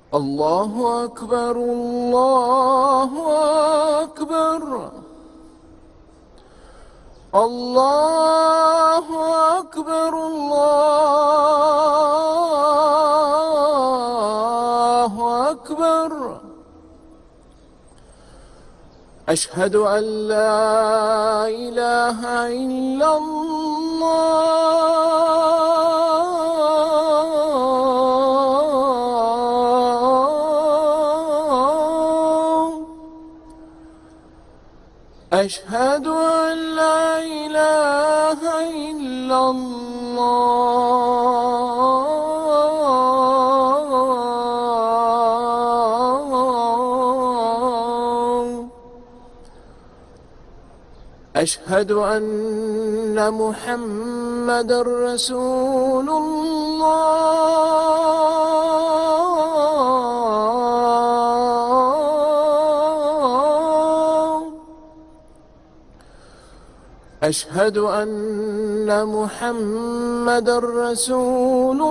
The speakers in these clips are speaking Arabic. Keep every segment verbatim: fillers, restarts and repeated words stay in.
الله أكبر الله أكبر الله أكبر الله أكبر. أشهد أن لا إله إلا الله. أشهد أن لا إله إلا الله. أشهد أن محمدًا رسول الله. أشهد أن محمدًا رسول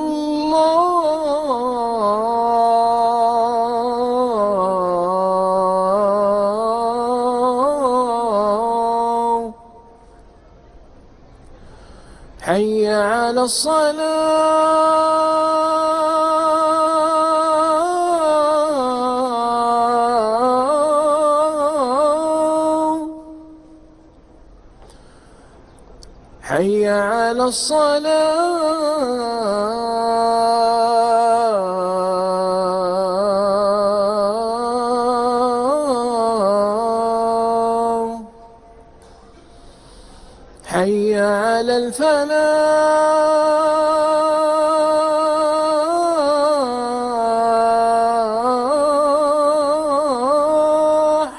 الله. حي على الصلاة. حي على الصلاة. حي على الفلاح.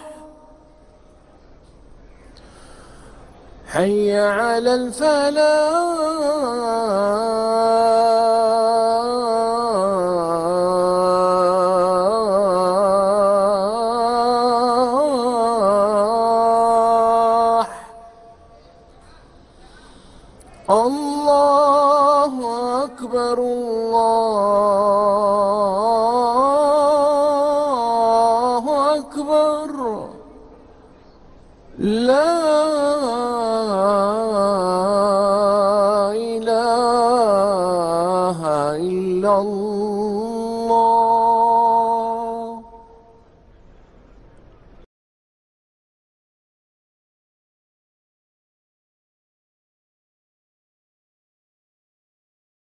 حي على الفلاح. الله أكبر الله أكبر. لا إله إلا الله.